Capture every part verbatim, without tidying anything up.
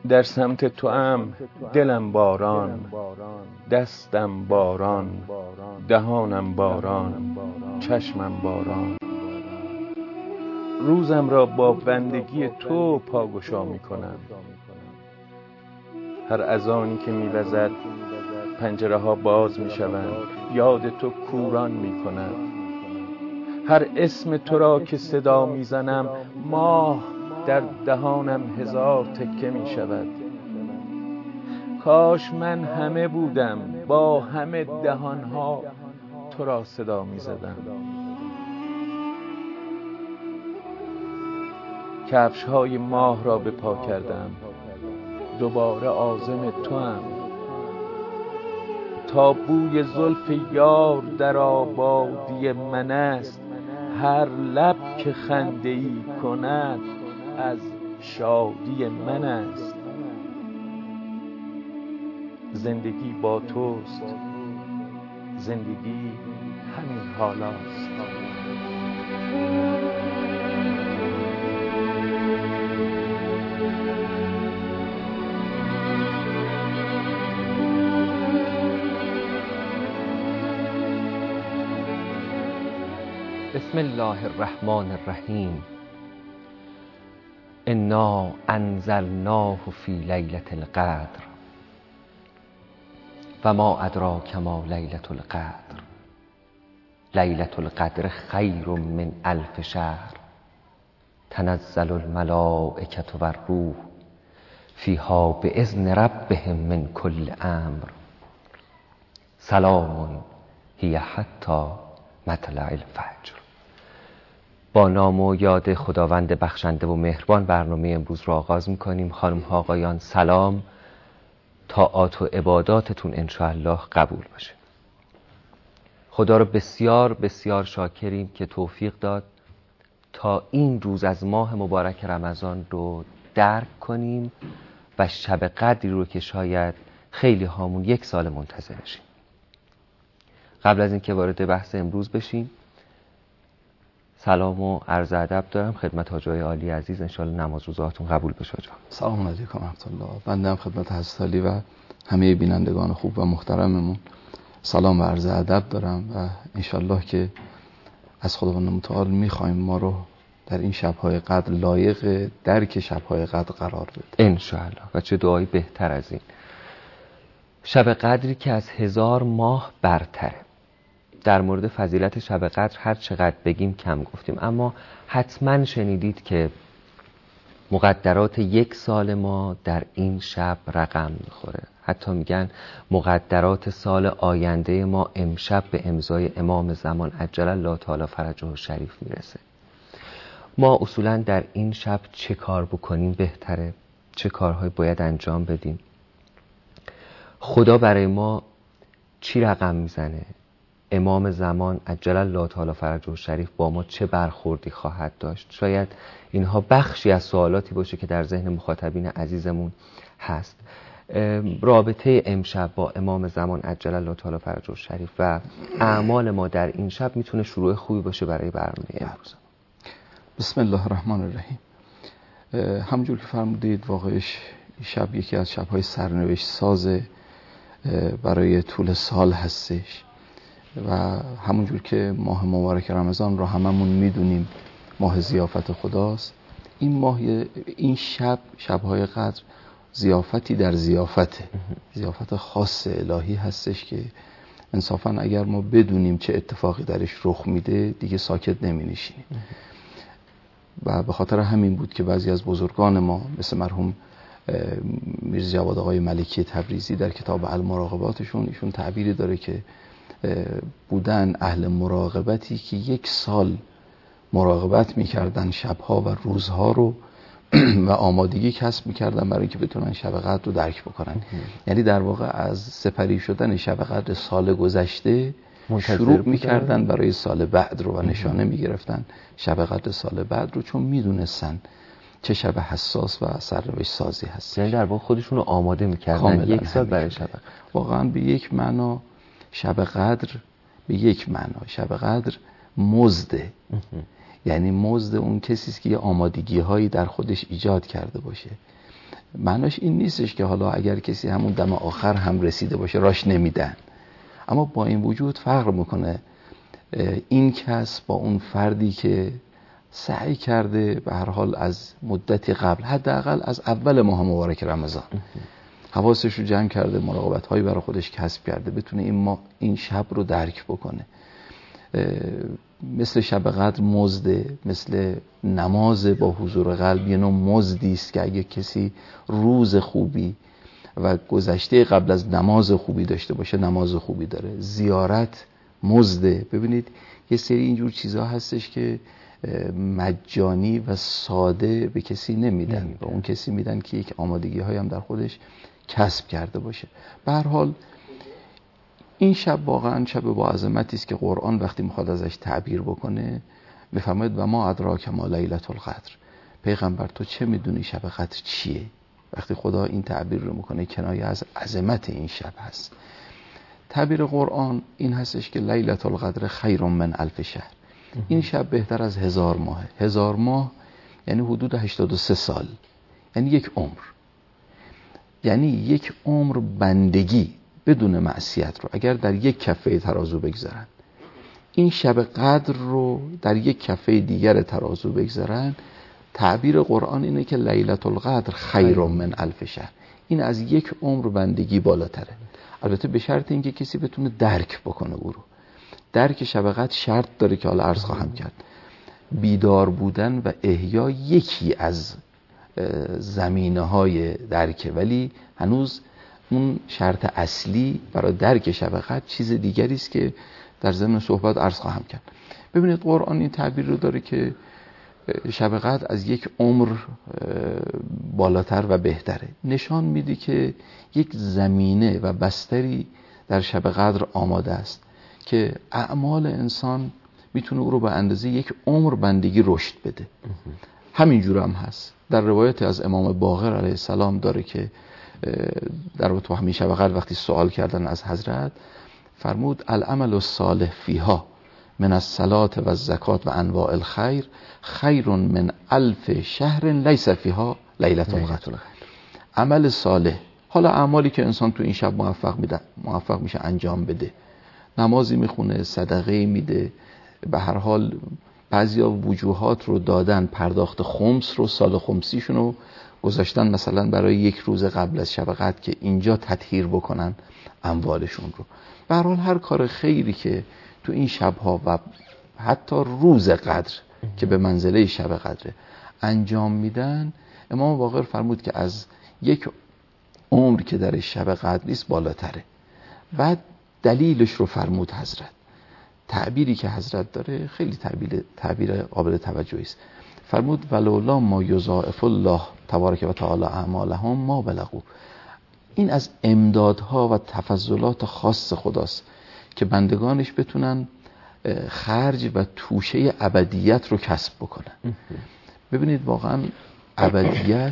در سمت تو ام دلم باران، دستم باران، دهانم باران، چشمم باران. روزم را با بندگی تو پاگشا می کنم. هر اذانی که می وزد پنجره ها باز می شوند، یاد تو کوران می کند. هر اسم تو را که صدا می زنم، ماه در دهانم هزار تکه می شود. کاش من همه بودم، با همه دهانها تو را صدا می زدم. کفش های ماه را به پا کردم، دوباره عازم تو هم. تا بوی زلف یار در آبادی من است، هر لب که خنده ای کند از شادی من است. زندگی با توست، زندگی همین حالاست. بسم الله الرحمن الرحیم. انا انزلناه فی لیلة القدر و ما ادراک ما لیلة القدر. لیلة القدر خیر من الف شهر، تنزل الملائکة و الروح فیها باذن ربهم من کل امر، سلام هی حتی مطلع الفجر. با نام و یاد خداوند بخشنده و مهربان برنامه امروز را آغاز می‌کنیم. خانم ها آقایان سلام، طاعات و عباداتتون انشاءالله قبول باشه. خدا رو بسیار بسیار شاکریم که توفیق داد تا این روز از ماه مبارک رمضان رو درک کنیم و شب قدری رو که شاید خیلی هامون یک سال منتظرشیم. قبل از اینکه وارد بحث امروز بشیم، سلام و عرض ادب دارم خدمت حاجی عالی عزیز. انشاءالله نماز روزاتون قبول بشه. حاجی سلام علیکم و رحمت الله. بنده هم خدمت حضرت علی و همه بینندگان خوب و محترممون سلام و عرض ادب دارم و انشاءالله که از خداوند متعال میخوایم ما رو در این شب‌های قدر لایق درک شب‌های قدر قرار بده انشاءالله. و چه دعایی بهتر از این. شب قدری که از هزار ماه برتره. در مورد فضیلت شب قدر هر چقدر بگیم کم گفتیم، اما حتما شنیدید که مقدرات یک سال ما در این شب رقم میخوره. حتی میگن مقدرات سال آینده ما امشب به امضای امام زمان عجل الله تعالی فرجه شریف میرسه. ما اصولا در این شب چه کار بکنیم بهتره، چه کارهای باید انجام بدیم، خدا برای ما چی رقم میزنه، امام زمان عجل الله تعالی فرجه شریف با ما چه برخوردی خواهد داشت. شاید اینها بخشی از سوالاتی باشه که در ذهن مخاطبین عزیزمون هست. رابطه امشب با امام زمان عجل الله تعالی فرجه شریف و اعمال ما در این شب میتونه شروع خوبی باشه برای برنامه امروز. بسم الله الرحمن الرحیم. همونجور که فرمودید واقعش شب یکی از شب‌های سرنوشت ساز برای طول سال هستش و همونجور که ماه مبارک رمضان رو هممون میدونیم ماه ضیافت خداست. این ماه این شب شب‌های قدر ضیافتی در ضیافته، ضیافت خاص الهی هستش که انصافا اگر ما بدونیم چه اتفاقی درش رخ میده دیگه ساکت نمی‌نشینیم. و به خاطر همین بود که بعضی از بزرگان ما مثل مرحوم میرزا جواد آقای ملکی تبریزی در کتاب المراقباتشون ایشون تعبیری داره که بودن اهل مراقبتی که یک سال مراقبت میکردن شبها و روزها رو و آمادگی کسب میکردن برای اینکه بتونن شب قدر رو درک بکنن. یعنی در واقع از سپری شدن شب قدر سال گذشته شروع میکردن برای سال بعد رو و نشانه میگرفتن شب قدر سال بعد رو، چون میدونستن چه شب حساس و سرنوشت سازی هست. یعنی در واقع خودشون رو آماده میکردن یک سال برای شب قدر. واقعا به یک معنا شب قدر به یک معنا شب قدر مزده، یعنی مزد اون کسی است که یه آمادگی هایی در خودش ایجاد کرده باشه. معناش این نیستش که حالا اگر کسی همون دم آخر هم رسیده باشه راش نمیدن، اما با این وجود فرق میکنه این کس با اون فردی که سعی کرده به هر حال از مدتی قبل، حداقل از اول ماه مبارک رمضان حواسش رو جمع کرده، مراقبت هایی برای خودش کسب کرده، بتونه این ما این شب رو درک بکنه. مثل شب قدر مزده، مثل نماز با حضور قلب یه نوع مزدی است که اگه کسی روز خوبی و گذشته قبل از نماز خوبی داشته باشه نماز خوبی داره. زیارت مزده. ببینید یه سری اینجور چیزها هستش که مجانی و ساده به کسی نمیدن و اون کسی میدن که یک آمادگی های هم در خودش کسب کرده باشه. به هر حال این شب واقعا شب با عظمتی است که قرآن وقتی میخواد ازش تعبیر بکنه میفرماید و ما ادراک ما لیلة القدر. پیغمبر تو چه میدونی شب قدر چیه؟ وقتی خدا این تعبیر رو میکنه کنایه از عظمت این شب هست. تعبیر قرآن این هستش که لیلة القدر خیر من الف شهر. این شب بهتر از هزار ماه. هزار ماه یعنی حدود هشتاد و سه سال، یعنی یک عمر، یعنی یک عمر بندگی بدون معصیت رو اگر در یک کفه ترازو بگذارن، این شب قدر رو در یک کفه دیگر ترازو بگذارن، تعبیر قرآن اینه که لیلة القدر خیر من الف شهر. این از یک عمر بندگی بالاتره. البته به شرط اینکه کسی بتونه درک بکنه او رو. درک شب قدر شرط داره که حالا عرض خواهم کرد. بیدار بودن و احیا یکی از زمینه های درکه، ولی هنوز اون شرط اصلی برای درک شب قدر چیز دیگری است که در ضمن صحبت عرض خواهم کرد. ببینید قرآن این تعبیر رو داره که شب قدر از یک عمر بالاتر و بهتره. نشان میده که یک زمینه و بستری در شب قدر آماده است که اعمال انسان میتونه او رو به اندازه یک عمر بندگی رشد بده. همینجور هم هست. در روایت از امام باقر علیه السلام داره که در رابطه با همین شب قدر وقتی سوال کردن از حضرت فرمود العمل الصالح فیها من الصلاة و الزکات و انواع الخیر خیر من الف شهر لیس فیها لیلة القدر. عمل صالح، حالا اعمالی که انسان تو این شب موفق میده موفق میشه انجام بده، نمازی میخونه، صدقه میده، به هر حال بعضیا وجوهات رو دادن، پرداخت خمس رو، سال خمسیشون رو گذاشتن مثلا برای یک روز قبل از شب قدر که اینجا تطهیر بکنن اموالشون رو. به هر حال هر کار خیری که تو این شبها و حتی روز قدر که به منزله شب قدر انجام میدن، امام باقر فرمود که از یک عمر که در شب قدر نیست بالاتره. بعد دلیلش رو فرمود حضرت. تعبیری که حضرت داره خیلی تعبیر تعبیر قابل توجهی است. فرمود ولولا ما یضاعف الله تبارک و تعالی اعمالهم ما بلغوا. این از امدادها و تفضلات خاص خداست که بندگانش بتونن خرج و توشه ابدیت رو کسب بکنن. ببینید واقعا ابدیت،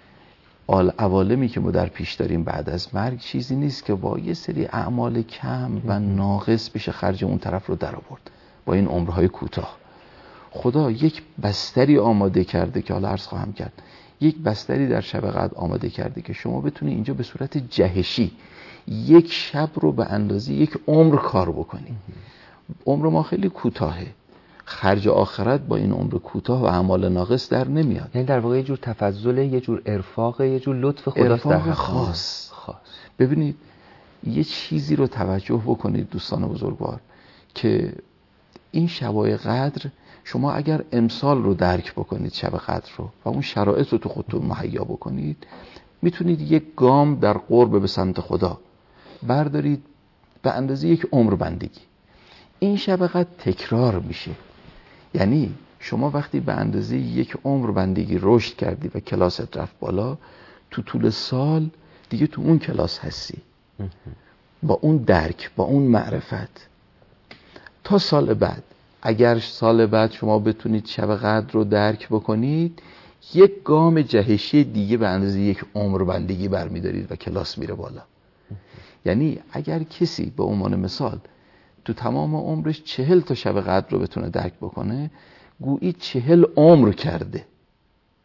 عوالمی که ما در پیش داریم بعد از مرگ، چیزی نیست که با یه سری اعمال کم و ناقص بشه خرج اون طرف رو در آورد با این عمرهای کوتاه. خدا یک بستری آماده کرده که حالا عرض خواهم کرد، یک بستری در شب قدر آماده کرده که شما بتونی اینجا به صورت جهشی یک شب رو به اندازه یک عمر کار بکنی. عمر ما خیلی کوتاهه، خرج آخرت با این عمر کوتاه و اعمال ناقص در نمیاد. یعنی در واقع یه جور تفضل، یه جور ارفاق، یه جور لطف خداست در خاص. خاص. ببینید یه چیزی رو توجه بکنید دوستان بزرگوار که این شبای قدر شما اگر امسال رو درک بکنید شب قدر رو و اون شرایط رو تو خودتون مهیا بکنید، میتونید یک گام در قرب به سمت خدا بردارید به اندازه یک عمر بندگی. این شب قدر تکرار میشه، یعنی شما وقتی به اندازه یک عمر بندگی رشد کردی و کلاست رفت بالا، تو طول سال دیگه تو اون کلاس هستی با اون درک، با اون معرفت. تا سال بعد اگر سال بعد شما بتونید شب قدر رو درک بکنید، یک گام جهشی دیگه به اندازه یک عمر بندگی برمیدارید و کلاس میره بالا. یعنی اگر کسی به عنوان مثال تو تمام عمرش چهل تا شب قدر رو بتونه درک بکنه، گویی چهل عمر کرده.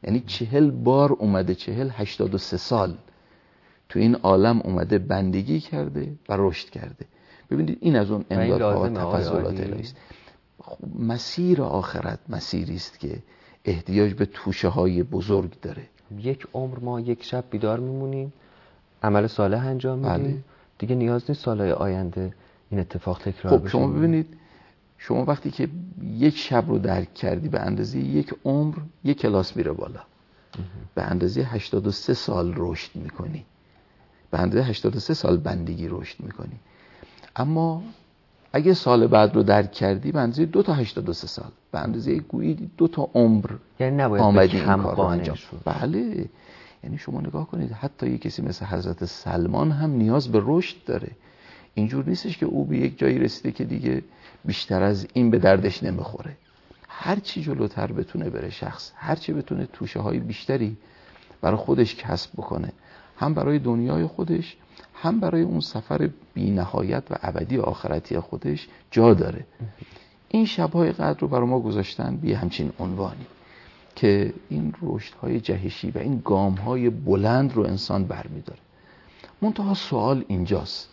یعنی چهل بار اومده، چهل هشتاد و سه سال تو این عالم اومده بندگی کرده و رشد کرده. ببینید این از اون امدادها و تفضلات الهی است. مسیر آخرت مسیری است که احتیاج به توشه های بزرگ داره. یک عمر ما یک شب بیدار میمونیم، عمل صالح انجام میدیم، بله. دیگه نیاز نیست سالهای آینده این اتفاق تکرار بشه. خب شما ببینید، شما وقتی که یک شب رو درک کردی به اندازه یک عمر یک کلاس میره بالا. به اندازه هشتاد و سه سال رشد میکنی، به اندازه هشتاد و سه سال بندگی رشد میکنی. اما اگه سال بعد رو درک کردی به اندازه دو تا هشتاد و سه سال، به اندازه گویی دو تا عمر، یعنی نباید آمدی این کار رو انجام شد. بله، یعنی شما نگاه کنید حتی یک کسی مثل حضرت سلمان هم نیاز به رشد داره. اینجور نیستش که او به یک جایی رسیده که دیگه بیشتر از این به دردش نمیخوره. هر چی جلوتر بتونه بره شخص، هر چی بتونه توشه های بیشتری برای خودش کسب بکنه، هم برای دنیای خودش هم برای اون سفر بی نهایت و ابدی آخرتی خودش جا داره. این شب‌های قدر رو برای ما گذاشتن بی همچین عنوانی که این رشدهای جهشی و این گام‌های بلند رو انسان برمی‌داره. منتها سوال اینجاست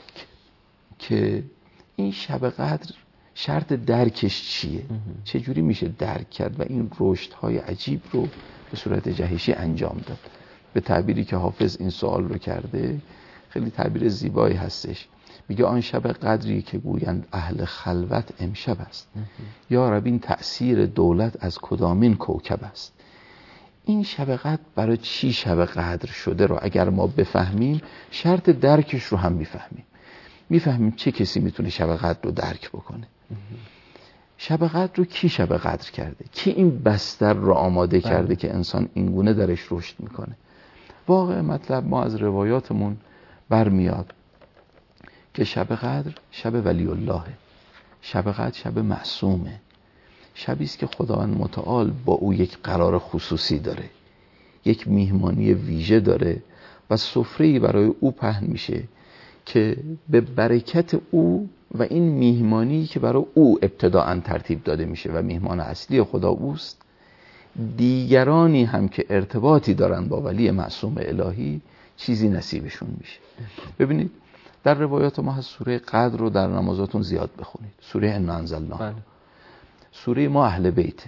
که این شب قدر شرط درکش چیه؟ چجوری میشه درک کرد و این رشدهای عجیب رو به صورت جهشی انجام داد؟ به تعبیری که حافظ این سوال رو کرده خیلی تعبیر زیبایی هستش. میگه آن شب قدری که گویند اهل خلوت امشب است، یا رب این تأثیر دولت از کدامین کوکب است. این شب قدر برای چی شب قدر شده رو اگر ما بفهمیم شرط درکش رو هم میفهمیم. میفهمیم چه کسی میتونه شب قدر رو درک بکنه. شب قدر رو کی شب قدر کرده؟ کی این بستر رو آماده کرده که انسان اینگونه درش رشد میکنه؟ واقع مطلب ما از روایاتمون برمیاد که شب قدر شب ولی الله، شب قدر شب معصومه، شبی است که خداوند متعال با او یک قرار خصوصی داره، یک میهمانی ویژه داره و سفره‌ای برای او پهن میشه که به برکت او و این میهمانی که برای او ابتداءً ترتیب داده میشه و میهمان اصلی خدا اوست، دیگرانی هم که ارتباطی دارن با ولی معصوم الهی چیزی نصیبشون میشه. ببینید در روایات ما هست سوره قدر رو در نمازاتون زیاد بخونید، سوره انا انزلناه، سوره ما اهل بیته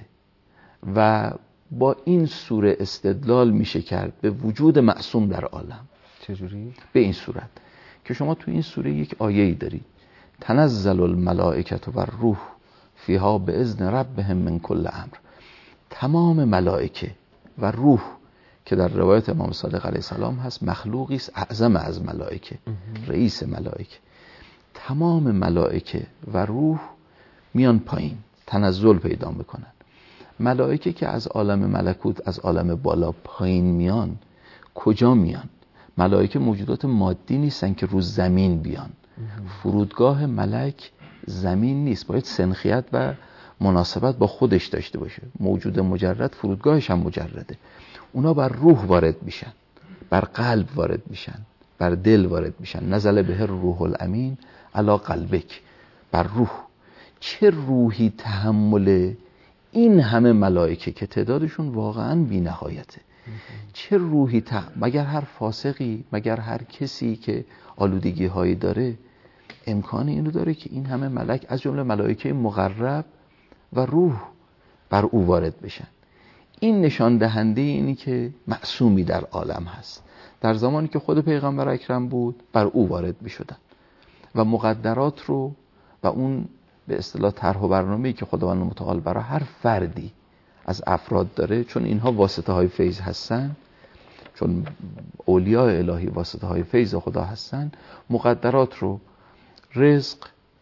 و با این سوره استدلال میشه کرد به وجود معصوم در عالم. چجوری؟ به این صورت که شما تو این سوره یک آیه‌ای دارید تنزل الملائکه و الروح فیها باذن ربهم من کل امر. تمام ملائکه و روح که در روایت امام صادق علیه السلام هست مخلوقی است اعظم از ملائکه، رئیس ملائکه، تمام ملائکه و روح میان پایین تنزل پیدا میکنن. ملائکه که از عالم ملکوت از عالم بالا پایین میان کجا میان؟ ملائکه موجودات مادی نیستن که رو زمین بیان. فرودگاه ملک زمین نیست، باید سنخیت و مناسبت با خودش داشته باشه. موجود مجرد فرودگاهش هم مجرده. اونا بر روح وارد میشن، بر قلب وارد میشن، بر دل وارد میشن. نزل به روح الامین علی قلبک، بر روح. چه روحی تحمل این همه ملائکه که تعدادشون واقعا بی نهایته، چه روحی تح... مگر هر فاسقی، مگر هر کسی که آلودگی هایی داره امکان اینو داره که این همه ملک از جمله ملائکه مقرب و روح بر او وارد بشن؟ این نشان دهنده اینی که معصومی در عالم هست. در زمانی که خود پیغمبر اکرم بود بر او وارد می شدن و مقدرات رو و اون به اصطلاح طرح و برنامه‌ای که خداوند متعال برای هر فردی از افراد داره، چون اینها واسطه های فیض هستن، چون اولیاء الهی واسطه های فیض خدا هستن، مقدرات رو رزق،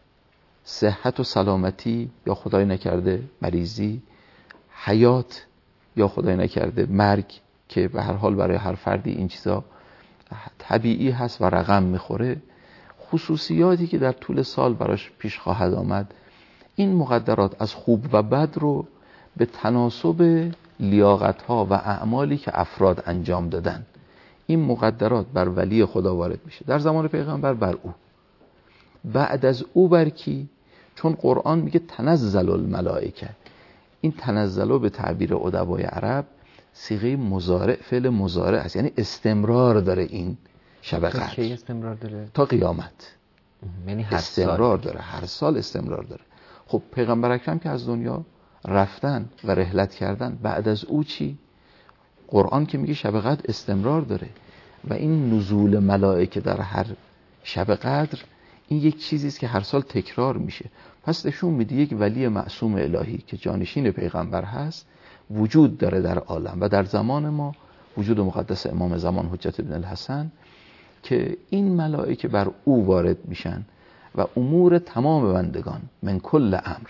صحت و سلامتی یا خدای نکرده مریضی، حیات یا خدای نکرده مرگ که به هر حال برای هر فردی این چیزا طبیعی هست و رقم میخوره، خصوصیاتی که در طول سال براش پیش خواهد آمد، این مقدرات از خوب و بد رو به تناسب لیاقت‌ها و اعمالی که افراد انجام دادن، این مقدرات بر ولی خدا وارد میشه. در زمان پیغمبر بر او، بعد از او بر کی؟ چون قرآن میگه تنزل الملائکه. این تنزلو به تعبیر ادبای عرب صیغه مضارع، فعل مضارع است، یعنی استمرار داره این شب قدر. تا کی استمرار داره؟ تا قیامت. یعنی هر استمرار سال داره، هر سال استمرار داره. خب پیغمبر اکرم که از دنیا رفتن و رحلت کردن، بعد از او چی؟ قرآن که میگه شب قدر استمرار داره و این نزول ملائکه در هر شب قدر این یک چیزی است که هر سال تکرار میشه. پس نشون میده یک ولی معصوم الهی که جانشین پیغمبر هست وجود داره در عالم و در زمان ما وجود مقدس امام زمان حجت ابن الحسن که این ملائکه بر او وارد میشن و امور تمام بندگان من کل امر،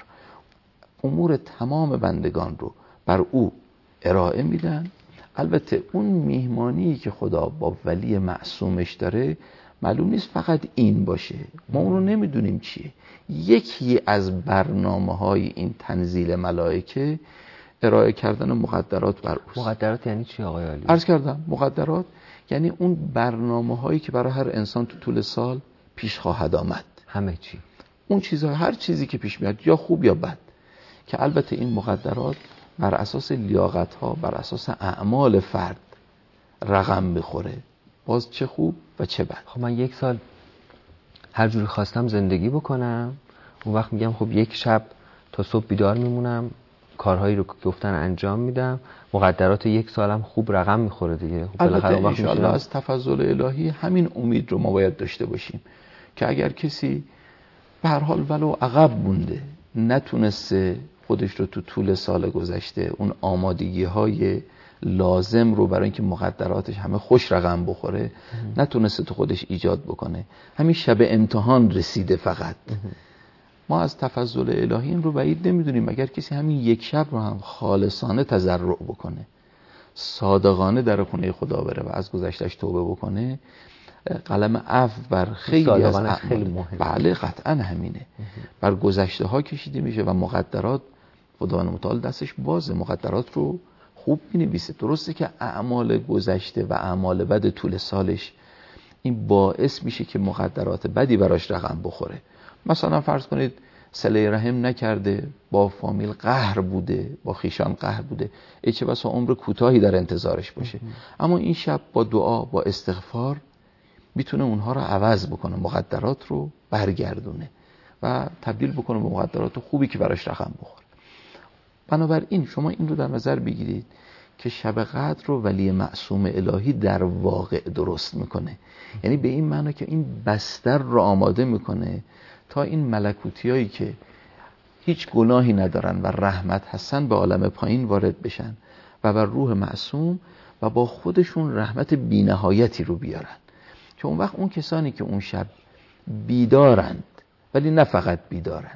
امور تمام بندگان رو بر او ارائه میدن. البته اون میهمانی که خدا با ولی معصومش داره معلوم نیست فقط این باشه، ما اون رو نمیدونیم چیه. یکی از برنامه های این تنزیل ملائکه ارائه کردن مقدرات بر اوست. مقدرات یعنی چی آقای عالی؟ عرض کردم مقدرات یعنی اون برنامه هایی که برای هر انسان تو طول سال پیش خواهد آمد. همه چی، اون چیزها، هر چیزی که پیش میاد یا خوب یا بد، که البته این مقدرات بر اساس لیاقت ها، بر اساس اعمال فرد رقم میخوره، باز چه خوب و چه بد. خب من یک سال هر جوری خواستم زندگی بکنم، اون وقت میگم خب یک شب تا صبح بیدار میمونم، کارهایی رو که گفتن انجام میدم، مقدرات یک سالم خوب رقم میخوره دیگه. خب البته انشاءالله از تفضل الهی همین امید رو ما باید داشته باشیم که اگر کسی به هر حال ولو عقب مونده، نتونسته خودش رو تو طول سال گذشته اون آمادگی های لازم رو برای اینکه مقدراتش همه خوش رقم بخوره نتونسته تو خودش ایجاد بکنه، همین شب امتحان رسیده فقط. ما از تفضل الهی این رو بعید نمیدونیم اگر کسی همین یک شب رو هم خالصانه تضرع بکنه، صادقانه در خونه خدا بره و از گذشتهش توبه بکنه، قلم عفو بر خیلی از اعمال خیلی مهمه. بله قطعا همینه. بر گذشته ها کشیده میشه و مقدرات خداوند متعال دستش بازه، مقدرات رو خوب می‌نویسه. درسته که اعمال گذشته و اعمال بد طول سالش این باعث میشه که مقدرات بدی براش رقم بخوره. مثلا فرض کنید صله رحم نکرده، با فامیل قهر بوده، با خیشان قهر بوده، ای چه بسا عمر کوتاهی در انتظارش باشه، اما این شب با دعا، با استغفار میتونه اونها رو عوض بکنه، مقدرات رو برگردونه و تبدیل بکنه به مقدرات خوبی که براش رقم بخوره. بنابراین شما این رو در نظر بگیرید که شب قدر رو ولی معصوم الهی در واقع درست میکنه، یعنی به این معنی که این بستر رو آماده میکنه تا این ملکوتیایی که هیچ گناهی ندارن و رحمت هستن به عالم پایین وارد بشن و بر روح معصوم و با خودشون رحمت بی‌نهایتی رو بیارن، که اون وقت اون کسانی که اون شب بیدارند، ولی نه فقط بیدارند،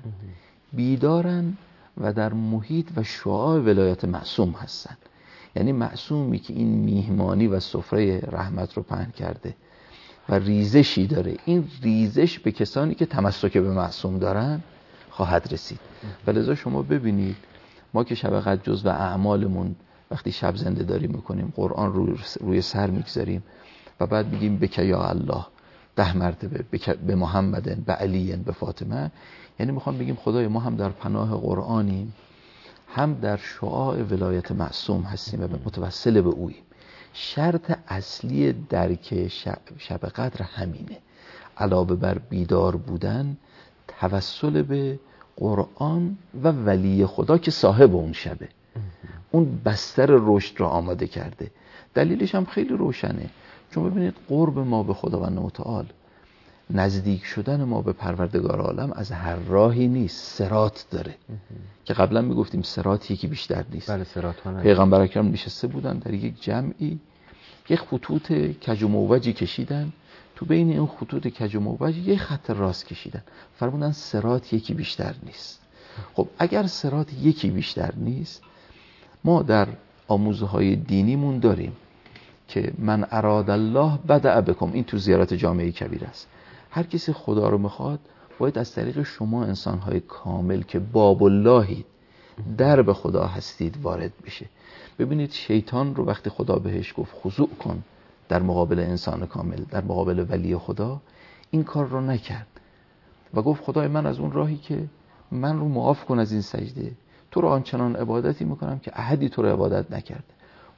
بیدارند و در محیط و شعاع ولایت معصوم هستن، یعنی معصومی که این میهمانی و سفره رحمت رو پهن کرده و ریزشی داره، این ریزش به کسانی که تمسک به معصوم دارن خواهد رسید. ولذا شما ببینید ما که شب قدر جزو اعمالمون وقتی شب زنده داری میکنیم، قرآن رو روی سر میگذاریم و بعد میگیم بک یا الله ده مرتبه، به محمدن، به علیین، به فاطمه، یعنی میخوام بگیم خدای ما هم در پناه قرآنیم، هم در شعاع ولایت معصوم هستیم و متوسل به اوییم. شرط اصلی درک شب, شب قدر همینه، علاوه بر بیدار بودن توسل به قرآن و ولی خدا که صاحب اون شبه، اون بستر رشد را آماده کرده. دلیلش هم خیلی روشنه، چون ببینید قرب ما به خداوند متعال، نزدیک شدن ما به پروردگار عالم از هر راهی نیست، صراط داره که قبلا میگفتیم صراط یکی بیشتر نیست. بله صراط ها. پیغمبر اکرم نشسته بودن در یک جمعی، یک خطوط کج و موجی کشیدن، تو بین این خطوط کج و موج یک خط راست کشیدن، فرمودن صراط یکی بیشتر نیست. خب اگر صراط یکی بیشتر نیست، ما در آموزهای دینیمون داریم که من اراد الله بدأ بکم، این تو زیارت جامعه کبیر است، هر کسی خدا رو میخواد باید از طریق شما انسانهای کامل که باب اللهید، در به خدا هستید، وارد بشه. ببینید شیطان رو وقتی خدا بهش گفت خضوع کن در مقابل انسان کامل، در مقابل ولی خدا، این کار رو نکرد و گفت خدای من از اون راهی که من رو معاف کن از این سجده، تو رو آنچنان عبادتی میکنم که احدی تو رو عبادت نکرده.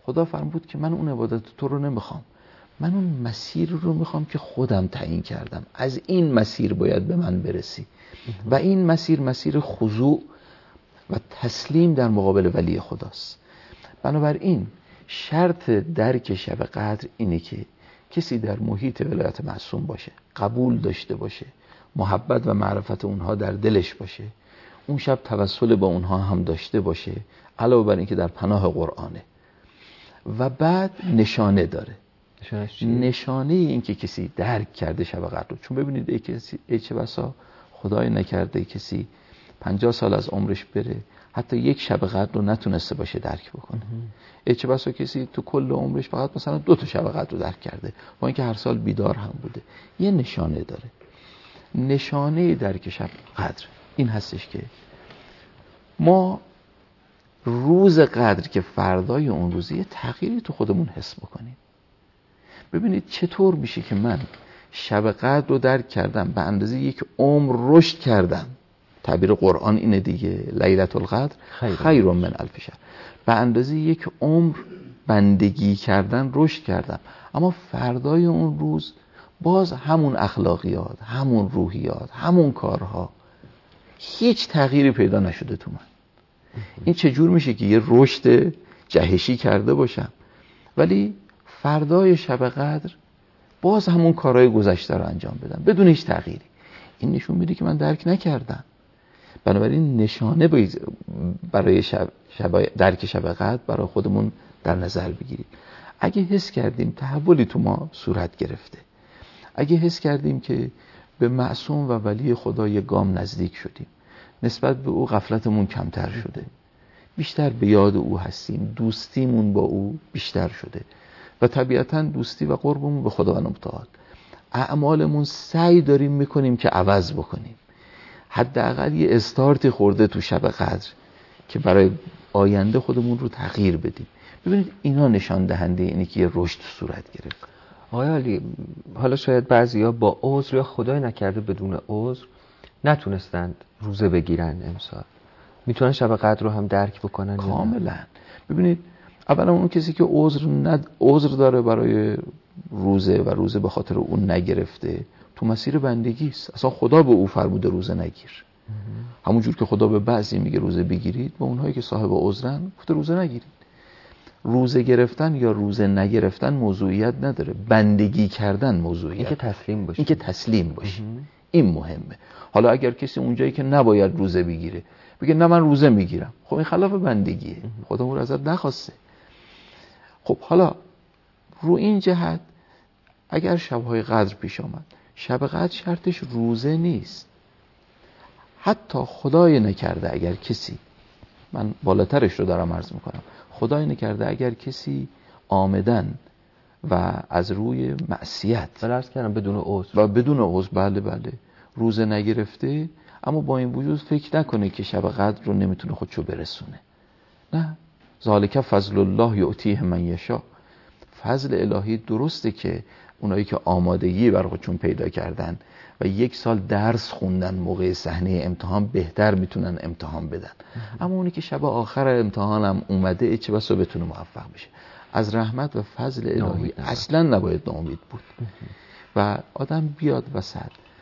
خدا فرمود که من اون عبادت تو رو نمیخوام، من اون مسیر رو میخوام که خودم تعیین کردم، از این مسیر باید به من برسی و این مسیر مسیر خضوع و تسلیم در مقابل ولی خداست. بنابراین شرط درک شب قدر اینه که کسی در محیط ولایت معصوم باشه، قبول داشته باشه، محبت و معرفت اونها در دلش باشه، اون شب توسل با اونها هم داشته باشه، علاوه بر این که در پناه قرآنه، و بعد نشانه داره. نشانه این که کسی درک کرده شب قدر رو. چون ببینید ای کسی ای چه بسا خدای نکرده کسی پنجاه سال از عمرش بره حتی یک شب قدر رو نتونسته باشه درک بکنه. ای چه بسا کسی تو کل عمرش فقط مثلا دو تا شب قدر رو درک کرده با اینکه هر سال بیدار هم بوده. یه نشانه داره. نشانه درک شب قدر این هستش که ما روز قدر که فردای اون روزی یه تغییری تو خودمون حس بکنیم. ببینید چطور میشه که من شب قدر رو درک کردم، به اندازه یک عمر رشد کردم. تعبیر قرآن اینه دیگه، لیلة القدر خیر من الف شهر. به اندازه یک عمر بندگی کردن رشد کردم، اما فردای اون روز باز همون اخلاقیات، همون روحیات، همون کارها، هیچ تغییری پیدا نشده تو من. این چجور میشه که یه رشد جهشی کرده باشم ولی فردای شب قدر باز همون کارهای گذشته رو انجام بدم بدون هیچ تغییری؟ این نشون میده که من درک نکردم. بنابراین نشانه برای شب، شب درک شب قدر برای خودمون در نظر بگیریم. اگه حس کردیم تحولی تو ما صورت گرفته، اگه حس کردیم که به معصوم و ولی خدا یه گام نزدیک شدیم، نسبت به او غفلتمون کمتر شده، بیشتر به یاد او هستیم، دوستیمون با او بیشتر شده و طبیعتاً دوستی و قربمون به خداوند متعال، اعمالمون سعی داریم میکنیم که عوض بکنیم، حداقل یه استارتی خورده تو شب قدر که برای آینده خودمون رو تغییر بدیم. ببینید اینا نشان دهنده اینه که یه رشد صورت گرفت. آقای علی، حالا شاید بعضیا با عذر یا خدای نکرده بدون عذر نتونستند روزه بگیرن امسال، میتونن شب قدر رو هم درک بکنن؟ کاملا. ببینید اولا اون کسی که عذر ند... عذر داره برای روزه و روزه به خاطر اون نگرفته، تو مسیر بندگی است. اصلا خدا به او فرموده روزه نگیر. همون جور که خدا به بعضی میگه روزه بگیرید، به اونهایی که صاحب عذرن گفته روزه نگیرید. روزه گرفتن یا روزه نگرفتن موضوعیت نداره، بندگی کردن موضوعیت. این که تسلیم باشی. این که تسلیم باشی. این مهمه. حالا اگر کسی اونجایی که نباید روزه بگیره بگه نه من روزه میگیرم، خب این خلاف بندگیه، خدا اون رو ازت نخواسته. خب حالا رو این جهت اگر شب‌های قدر پیش آمد، شب قدر شرطش روزه نیست. حتی خدای نکرده اگر کسی، من بالاترش رو دارم عرض میکنم، خدای نکرده اگر کسی آمدن و از روی معصیت من عرض کردم بدون عذر و بدون عذر بله بله روزه نگرفته، اما با این وجود فکر نکنه که شب قدر رو نمیتونه خودشو برسونه. نه، ذالک فضل الله یؤتیه من یشاء. فضل الهی درسته که اونایی که آمادگی برای خودشون پیدا کردن و یک سال درس خوندن موقع صحنه امتحان بهتر میتونن امتحان بدن، اما اونی که شب آخر امتحانم اومده چه بسا بتونه موفق بشه. از رحمت و فضل الهی اصلا نباید ناامید بود و آدم بیاد وسط.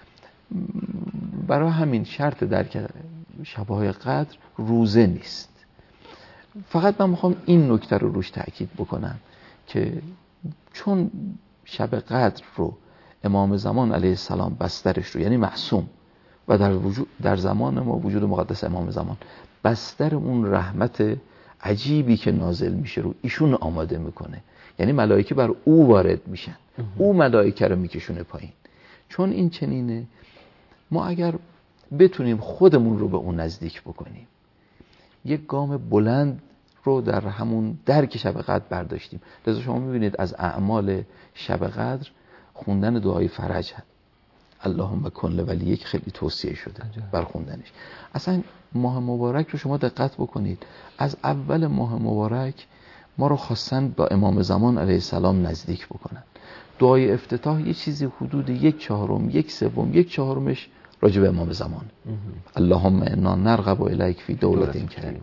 برای همین شرط درک شب‌های قدر روزه نیست. فقط من میخوام این نکته رو روش تأکید بکنم که چون شب قدر رو امام زمان علیه السلام بسترش رو، یعنی معصوم و در وجود در زمان ما وجود مقدس امام زمان، بستر اون رحمت عجیبی که نازل میشه رو ایشون آماده میکنه، یعنی ملائکه بر او وارد میشن، او ملائکه رو میکشونه پایین. چون این چنینه، ما اگر بتونیم خودمون رو به اون نزدیک بکنیم، یک گام بلند رو در همون درک شب قدر برداشتیم. لذا شما میبینید از اعمال شب قدر خوندن دعای فرج هست. اللهم کن لولیک خیلی توصیه شده بر خوندنش. اصلا ماه مبارک رو شما دقت بکنید، از اول ماه مبارک ما رو خواستن با امام زمان علیه السلام نزدیک بکنن. دعای افتتاح یه چیزی حدود یک چهارم، یک سوم، یک چهارمش راجع به امام زمان. اللهم انا نرغب الیک فی دولت کریم.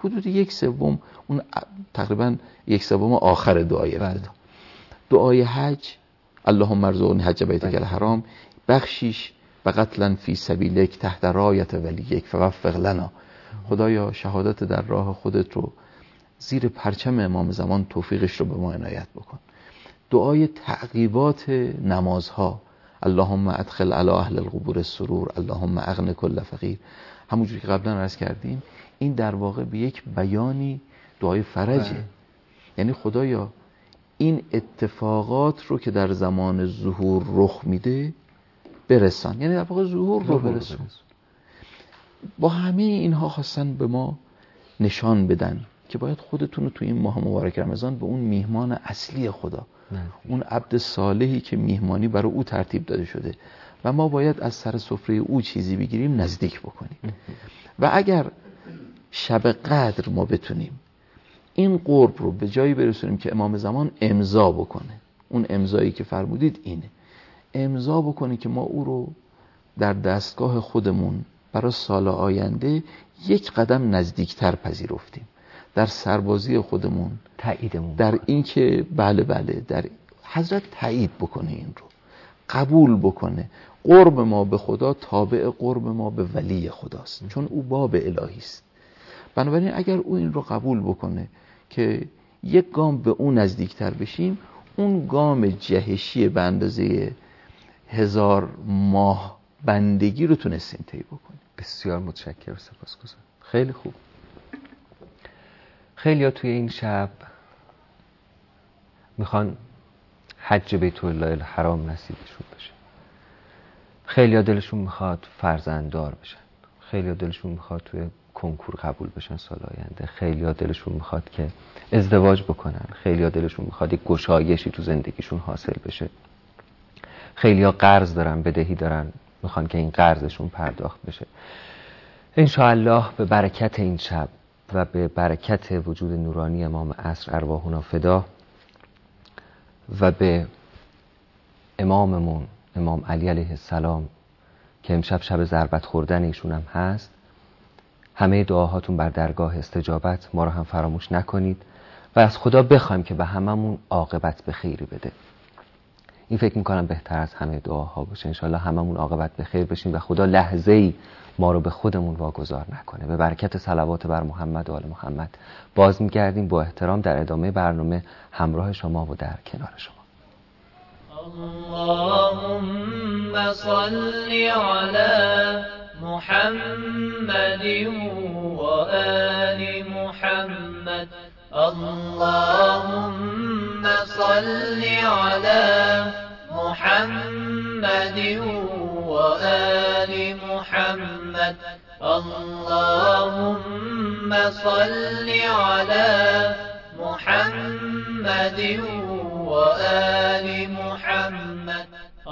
حدود یک سوم اون تقریبا یک سوم آخر دعای ابتدا. دعای حج اللهم ارزقنی حج بیتک الحرام، بخشیش و قتلا فی سبیلک تحت رایت ولیک فوفق لنا، خدایا شهادت در راه خودت رو زیر پرچم امام زمان توفیقش رو به ما عنایت بکن. دعای تعقیبات نمازها اللهم ادخل علی اهل القبور السرور اللهم اغن کل فقیر، همونجوری که قبلا عرض کردیم این در واقع به یک بیانی دعای فرجه. یعنی خدایا این اتفاقات رو که در زمان ظهور رخ میده برسان، یعنی در واقع ظهور رو برسون. با همه اینها خواستن به ما نشان بدن که باید خودتون رو تو این ماه مبارک رمضان به اون میهمان اصلی خدا، اون عبد صالحی که میهمانی برای او ترتیب داده شده و ما باید از سر سفره او چیزی بگیریم نزدیک بکنیم. و اگر شب قدر ما بتونیم این قرب رو به جایی برسونیم که امام زمان امضا بکنه، اون امضایی که فرمودید اینه، امضا بکنه که ما او رو در دستگاه خودمون برای سال آینده یک قدم نزدیکتر پذیرفتیم، در سربازی خودمون تاییدمون، در این که بله بله در حضرت تایید بکنه، این رو قبول بکنه. قرب ما به خدا تابع قرب ما به ولی خداست، چون او باب الهی است. بنابراین اگر او این رو قبول بکنه که یک گام به اون نزدیکتر بشیم، اون گام جهشی به اندازه هزار ماه بندگی رو تونستیم طی بکنیم. بسیار متشکرم، سپاسگزارم. خیلی خوب. خیلی ها توی این شب میخوان حج بیت الله الحرام نصیبشون بشه، خیلی ها دلشون میخواد فرزنددار بشن، خیلی ها دلشون میخواد توی کنکور قبول بشن سال آینده، خیلی ها دلشون میخواد که ازدواج بکنن، خیلی ها دلشون میخواد یک گشایشی تو زندگیشون حاصل بشه، خیلی ها قرض دارن، بدهی دارن، میخوان که این قرضشون پرداخت بشه. انشاءالله به برکت این شب و به برکت وجود نورانی امام عصر ارواحنا فدا و به اماممون امام علی علیه السلام که امشب شب ضربت خوردن ایشون هم هست، همه دعاهاتون بر درگاه استجابت، ما رو هم فراموش نکنید و از خدا بخوایم که به هممون عاقبت به خیری بده. این فکر میکنم بهتر از همه دعاها باشه. انشالله هممون عاقبت به خیر بشیم و خدا لحظه‌ای ما رو به خودمون واگذار نکنه. به برکت صلوات بر محمد و آل محمد باز میگردیم با احترام در ادامه برنامه همراه شما و در کنار شما. اللهم صل علی محمد و آل محمد. اللهم صل علی محمد و آل محمد. اللهم صل علی محمد و آل محمد.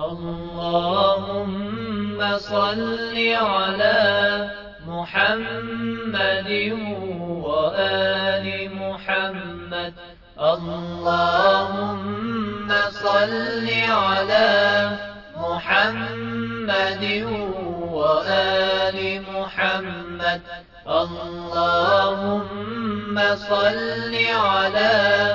اللهم صل علی محمد و آل محمد. اللهم صل علی محمد و آل محمد. اللهم صل علی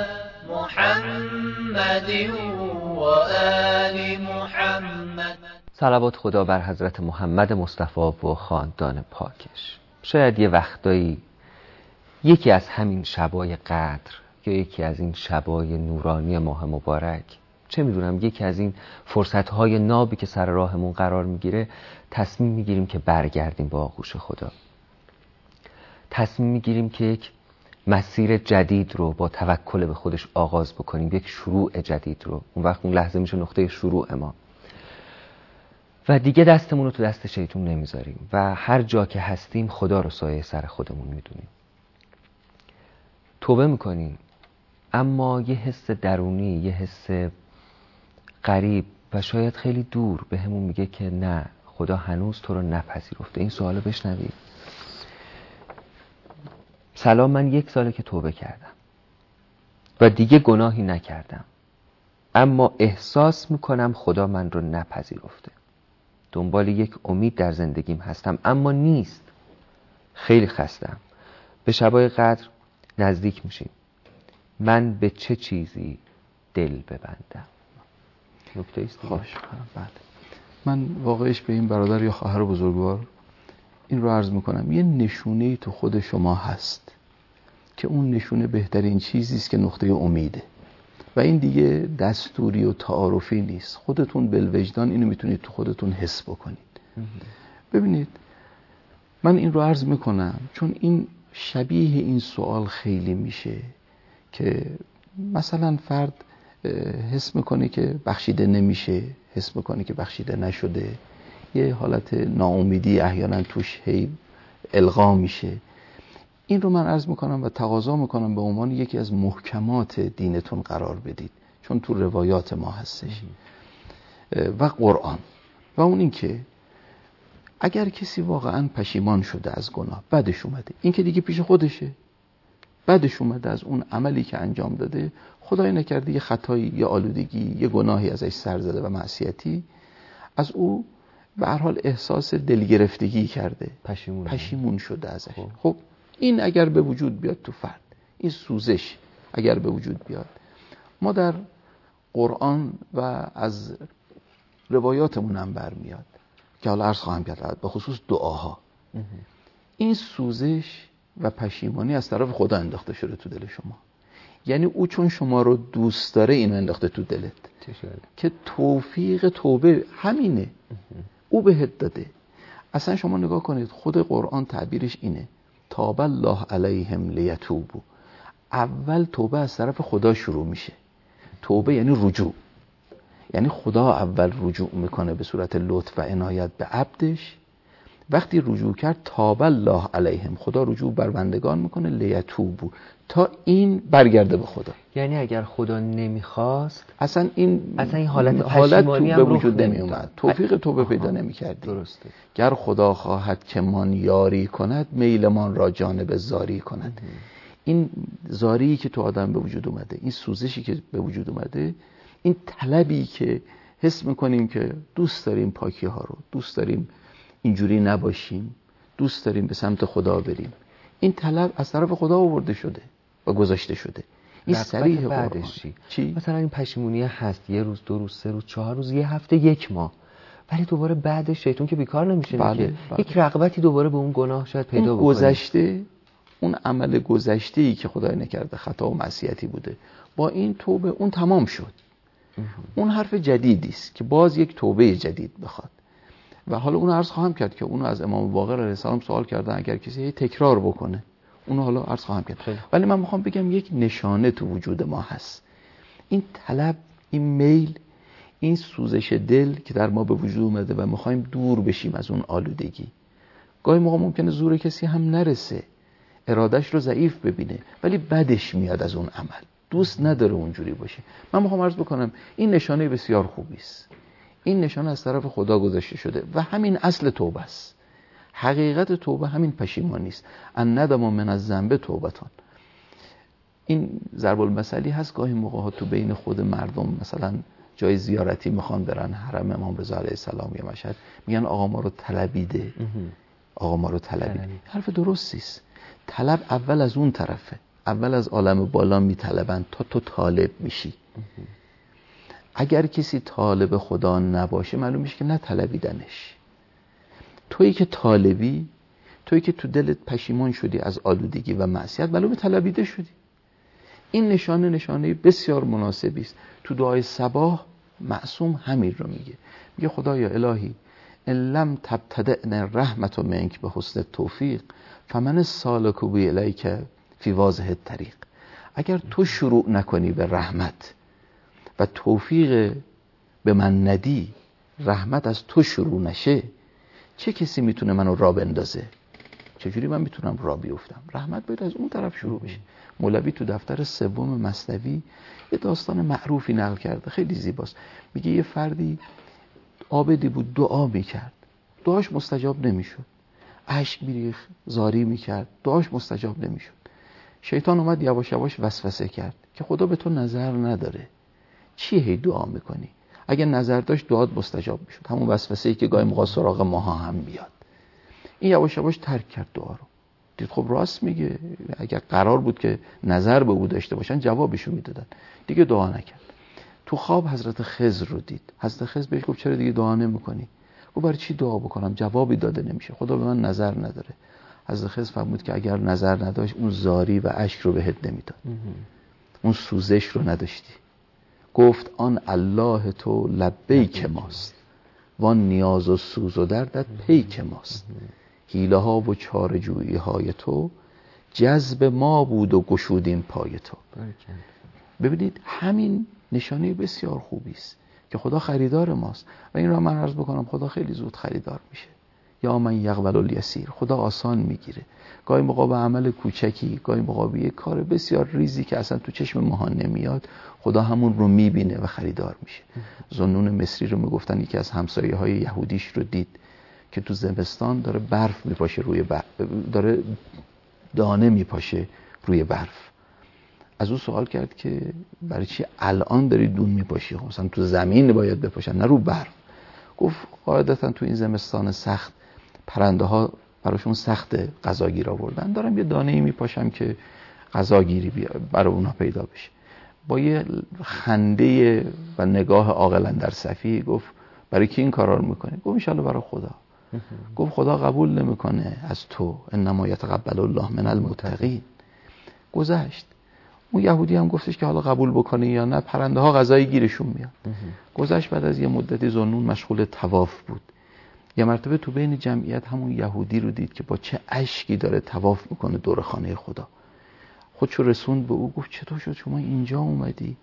محمد و آل محمد. صلوات خدا بر حضرت محمد مصطفی و خاندان پاکش. شاید یه وقتایی یکی از همین شبای قدر یا یکی از این شبای نورانی ماه مبارک، چه میدونم، یکی از این فرصتهای نابی که سر راهمون قرار میگیره، تصمیم میگیریم که برگردیم با آغوش خدا. تصمیم میگیریم که یک مسیر جدید رو با توکل به خودش آغاز بکنیم، یک شروع جدید رو. اون وقت اون لحظه میشه نقطه شروع ما و دیگه دستمون رو تو دست شیطون نمیذاریم و هر جا که هستیم خدا رو سایه سر خودمون میدونیم. توبه میکنیم، اما یه حس درونی، یه حس غریب و شاید خیلی دور به همون میگه که نه، خدا هنوز تو رو نپذیرفته. این سوالو بشنوید. سلام، من یک ساله که توبه کردم و دیگه گناهی نکردم، اما احساس میکنم خدا من رو نپذیرفته. دنبال یک امید در زندگیم هستم اما نیست. خیلی خستم به شبای قدر نزدیک میشیم. من به چه چیزی دل ببندم؟ نکته است. خواهش می‌کنم. بله. من واقعش به این برادر یا خواهر بزرگوار این رو عرض میکنم، یه نشونه‌ای تو خود شما هست که اون نشونه بهترین چیزی است که نقطه امیده و این دیگه دستوری و تعارفی نیست. خودتون بالوجدان اینو میتونید تو خودتون حس بکنید. ببینید من این رو عرض میکنم چون این شبیه این سوال خیلی میشه که مثلا فرد حس میکنه که بخشیده نمیشه، حس میکنه که بخشیده نشده، یه حالت ناامیدی احیانا توش هی القا میشه. این رو من عرض میکنم و تقاضا میکنم به عنوان یکی از محکمات دینتون قرار بدید، چون تو روایات ما هستش و قرآن. و اون این که اگر کسی واقعا پشیمان شده از گناه، بدش اومده، این که دیگه پیش خودشه، بدش اومده از اون عملی که انجام داده، خدای نکرده یه خطایی، یه آلودگی، یه گناهی ازش سر زده و معصیتی، از او به هر حال احساس دلگرفتگی کرده، پشیمون, پشیمون شده ازش. خب. خب این اگر به وجود بیاد تو فرد، این سوزش اگر به وجود بیاد، ما در قرآن و از روایاتمون هم برمیاد که حالا عرض خواهم کرد به خصوص دعاها، این سوزش و پشیمانی از طرف خدا انداخته شده تو دل شما. یعنی او چون شما رو دوست داره اینو انداخته تو دلت که توفیق توبه همینه، او بهت داده. اصلا شما نگاه کنید خود قرآن تعبیرش اینه، تاب الله علیهم لیتوبوا. اول توبه از طرف خدا شروع میشه. توبه یعنی رجوع، یعنی خدا اول رجوع میکنه به صورت لطف و عنایت به عبدش. وقتی رجوع کرد تاب الله علیهم، خدا رجوع بر بندگان میکنه لیتوبوا، تا این برگرده به خدا. یعنی اگر خدا نمیخواست اصلا این اصلا این حالت حالت تو به وجود نمی اومد، توفیق توبه پیدا نمیکردی. درسته. گر خدا خواهد که مان یاری کند، میلمان را جانب زاری کند. این زاری که تو آدم به وجود اومده، این سوزشی که به وجود اومده، این طلبی که حس میکنیم که دوست داریم پاکی ها رو، دوست داریم اینجوری نباشیم، دوست داریم به سمت خدا بریم، این طلب از طرف خدا آورده شده و گذاشته شده. این صریح بعدش چی؟ مثلا این پشیمونی هست یه روز، دو روز، سه روز، چهار روز، یه هفته، یک ماه، ولی دوباره بعدش شیطان که بیکار نمیشه، بله، که بله. یک رغبتی دوباره به اون گناه شاید پیدا اون بکنه. گذشته، اون عمل گذشته‌ای که خدای نکرده خطا و معصیتی بوده، با این توبه اون تمام شد. اون حرف جدیدی است که باز یک توبه جدید بخواد. و حالا اون عرض خواهم کرد که اونو از امام باقر علیه السلام سوال کردن اگر کسی تکرار بکنه، اونو حالا عرض خواهم کرد. خیلی. ولی من میخوام بگم یک نشانه تو وجود ما هست، این طلب، این میل، این سوزش دل که در ما به وجود اومده و میخوایم دور بشیم از اون آلودگی. گاهی موقع ممکنه زور کسی هم نرسه، ارادش رو ضعیف ببینه، ولی بدش میاد از اون عمل، دوست نداره اونجوری باشه. من میخوام عرض بکنم این نشانه بسیار خوبی است. این نشانه از طرف خدا گذاشته شده و همین اصل توبه است. حقیقت توبه همین پشیمانی است. ان ندم من الذنب توبتان. این ضرب المثلی هست گاهی موقع ها تو بین خود مردم، مثلا جای زیارتی میخوان برن حرم امام رضا علیه السلام یا مشهد، میگن آقا ما رو طلبیده، آقا ما رو طلبیده. حرف درستی است. طلب اول از اون طرفه، اول از عالم بالا میطلبن تا تو طالب میشی. اگر کسی طالب خدا نباشه معلوم میشه که نه طلبیدنش. تویی که طالبی، تویی که تو دلت پشیمان شدی از آلودگی و معصیت، معلومه طلبیده شدی. این نشانه نشانه بسیار مناسبی است. تو دعای صباح معصوم همین رو میگه، میگه خدایا الهی ان لم تبتدئن رحمت منک به حسن توفیق فمن السالک بی الیک فی واضح الطریق. اگر تو شروع نکنی به رحمت و توفیق به من ندی، رحمت از تو شروع نشه، چه کسی میتونه منو راه بندازه؟ چجوری من میتونم راه بیفتم؟ رحمت باید از اون طرف شروع بشه. مولوی تو دفتر سوم مثنوی یه داستان معروفی نقل کرده، خیلی زیباست. میگه یه فردی عابدی بود، دعا میکرد، دعاش مستجاب نمیشد، اشک میریخت، زاری میکرد، دعاش مستجاب نمیشد. شیطان اومد یواش یواش وسوسه کرد که خدا به تو نظر نداره، چی هی دعا میکنی؟ اگه نظر داشت دعات مستجاب میشد. همون وسوسه‌ای که گاهی موقع سراغ ماها هم میاد. این یواش یواش ترک کرد دعا رو. دید خب راست میگه، اگر قرار بود که نظر به او داشته باشن جوابشو میدادن. دیگه دعا نکرد. تو خواب حضرت خضر رو دید. حضرت خضر بهش گفت چرا دیگه دعا نمی‌کنی؟ گفت برای چی دعا بکنم؟ جوابی داده نمیشه، خدا به من نظر نداره. حضرت خضر فرمود که اگر نظر نداشت اون زاری و اشک رو بهت نمیداد، اون سوزش رو نداشتی. گفت آن الله تو لبیک ماست، وان نیاز و سوز و دردت پیک ماست. حیله ها و چاره جویی های تو جذب ما بود و گشودیم پای تو. ببینید همین نشانه بسیار خوبی است که خدا خریدار ماست و این را من عرض بکنم خدا خیلی زود خریدار میشه. یا من یقبل الیسیر، خدا آسان میگیره. گاهی موقع به عمل کوچکی، گاهی موقع به یک کار بسیار ریزی که اصلا تو چشم ما نمیاد، خدا همون رو میبینه و خریدار میشه. ذوالنون مصری رو میگفتن یکی از همسایه های یهودیش رو دید که تو زمستان داره برف میپاشه روی برف، داره دانه میپاشه روی برف. از او سوال کرد که برای چی الان داری دون میپاشی؟ خب مثلا تو زمین باید بپاشن نه رو برف. گفت قاعدتا تو این زمستان سخت پرنده ها براشون سخت غذاگیر آوردن، دارم یه دانه‌ای میپاشم که غذاگیری برای اونها پیدا بشه. با یه خنده و نگاه عاقل اندر صفی گفت برای کی این کارا رو میکنی؟ گفت ان شاء الله برای خدا. گفت خدا قبول نمیکنه از تو، انما یتقبل الله من المتقین. گذشت. اون یهودی هم گفتش که حالا قبول بکنه یا نه، پرنده ها غذای گیرشون میاد. گذشت. بعد از یه مدتی ذوالنون مشغول طواف بود. یه مرتبه تو بین جمعیت همون یهودی رو دید که با چه اشکی داره طواف میکنه دور خانه خدا. خودشو رسوند به او، گفت چطور شد شما اینجا اومدی؟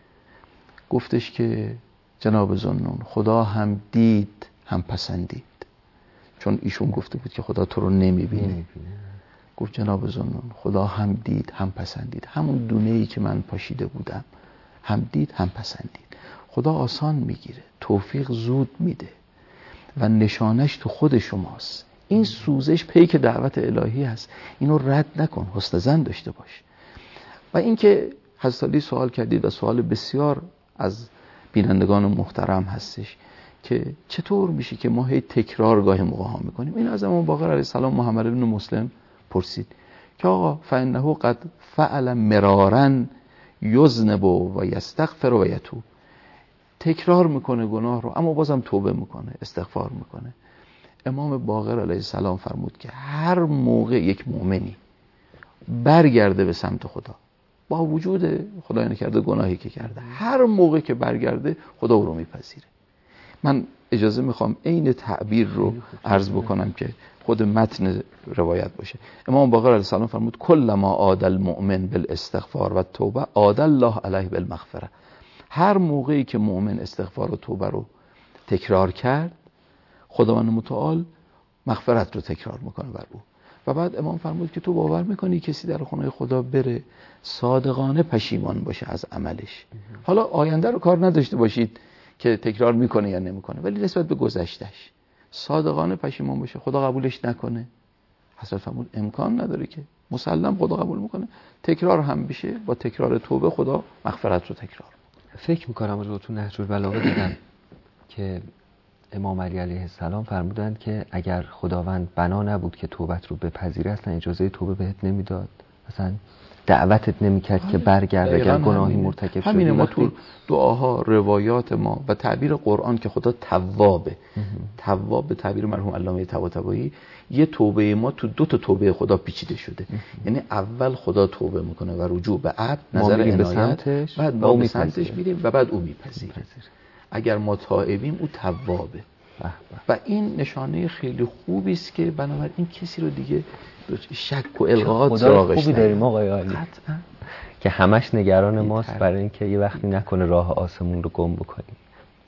گفتش که جناب ذوالنون خدا هم دید هم پسندید، چون ایشون گفته بود که خدا تو رو نمیبینه. گفت جناب ذوالنون خدا هم دید هم پسندید، همون دونه‌ای که من پاشیده بودم هم دید هم پسندید. خدا آسان میگیره، توفیق زود میده و نشانش تو خود شماست. این سوزش پیک دعوت الهی هست، اینو رد نکن، حسن ظن داشته باش. و اینکه حضرت علی سوال کردید و سوال بسیار از بینندگان محترم هستش که چطور میشه که ما هی تکرار گاه موقع ها میکنیم. این از امام باقر علیه السلام محمد بن مسلم پرسید که آقا فانه قد فعل مرارا یذنب و یستغفر و یتوب، تکرار میکنه گناه رو اما بازم توبه میکنه، استغفار میکنه. امام باقر علیه السلام فرمود که هر موقع یک مؤمنی برگرده به سمت خدا، با وجود خدای نکرده گناهی که کرده، هر موقع که برگرده خدا او رو میپذیره. من اجازه میخوام عین تعبیر رو عرض بکنم که خود متن روایت باشه. امام باقر علیه السلام فرمود کلما عاد المؤمن بالاستغفار و توبه عاد الله علیه بالمغفره. هر موقعی که مؤمن استغفار و توبه رو تکرار کرد، خداوند متعال مغفرت رو تکرار میکنه بر او. و بعد امام فرمود که تو باور میکنی کسی در خونه خدا بره صادقانه پشیمان باشه از عملش، حالا آینده رو کار نداشته باشید که تکرار میکنه یا نمیکنه، ولی نسبت به گذشتهش صادقانه پشیمان باشه، خدا قبولش نکنه؟ حضرت فرمود امکان نداره که، مسلم خدا قبول میکنه. تکرار هم بشه، با تکرار توبه خدا مغفرت رو تکرار. فکر میکنم رو تو نهج البلاغه دیدم که امام علی علیه السلام فرمودند که اگر خداوند بنا نبود که توبت رو بپذیره اصلا اجازه توبه بهت نمیداد، اصلا دعوتت نمیکرد که برگرد اگر گناهی مرتکب شدی. همینه، ما تو دعاها، روایات ما و تعبیر قرآن که خدا توابه، تواب به تعبیر مرحوم علامه طباطبایی، یه توبه ما تو دو تا توبه خدا پیچیده شده. یعنی اول خدا توبه میکنه و رجوع به عبد، نظر عنایت، بعد ما به سمتش میریم و بعد او میپذیره. اگر ما تائبیم او توابه. و این نشانه خیلی خوبی است که بنابراین کسی رو دیگه شک و القاءات سراغش خوبی داریم آقای عالی که همش نگران ماست برای اینکه یه وقتی نکنه راه آسمون رو گم بکنیم.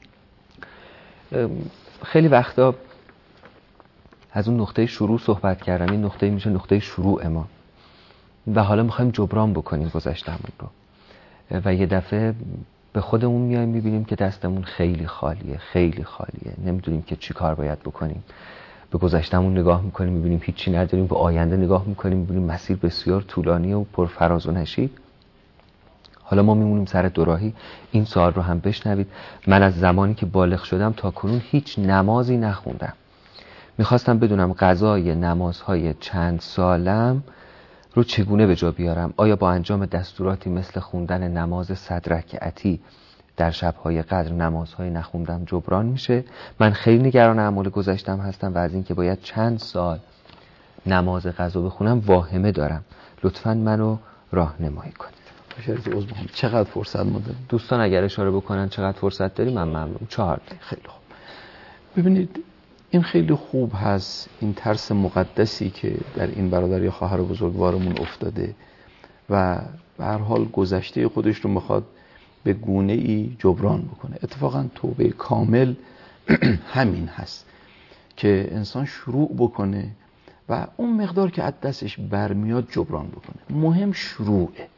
خیلی وقتا از اون نقطه شروع صحبت کردم، این نقطه میشه نقطه شروع ما و حالا میخوایم جبران بکنیم گذشتهمون رو و یه دفعه به خودمون میایم میبینیم که دستمون خیلی خالیه، خیلی خالیه، نمیدونیم که چی کار باید بکنیم. به گذشتمون نگاه میکنیم میبینیم هیچی نداریم، به آینده نگاه میکنیم میبینیم مسیر بسیار طولانی و پر فراز و نشیب. حالا ما میمونیم سر دوراهی. این سوال رو هم بشنوید. من از زمانی که بالغ شدم تا کنون هیچ نمازی نخوندم. میخواستم بدونم قضای نمازهای چند سالم رو چگونه به جا بیارم. آیا با انجام دستوراتی مثل خوندن نماز صد رکعتی در شب‌های قدر نمازهای نخوندم جبران میشه؟ من خیلی نگران اعمال گذشتم هستم و از این که باید چند سال نماز قضا بخونم واهمه دارم. لطفاً منو راهنمایی کنید. چقدر فرصت مونده؟ دوستان اگر اشاره بکنن چقدر فرصت داری من ممنون. چهار. خیلی خوب. ببینید این خیلی خوب هست، این ترس مقدسی که در این برادر یا خواهر بزرگوارمون افتاده و به هر حال گذشته خودش رو میخواد به گونه ای جبران بکنه. اتفاقا توبه کامل همین هست که انسان شروع بکنه و اون مقدار که از دستش برمیاد جبران بکنه. مهم شروعه،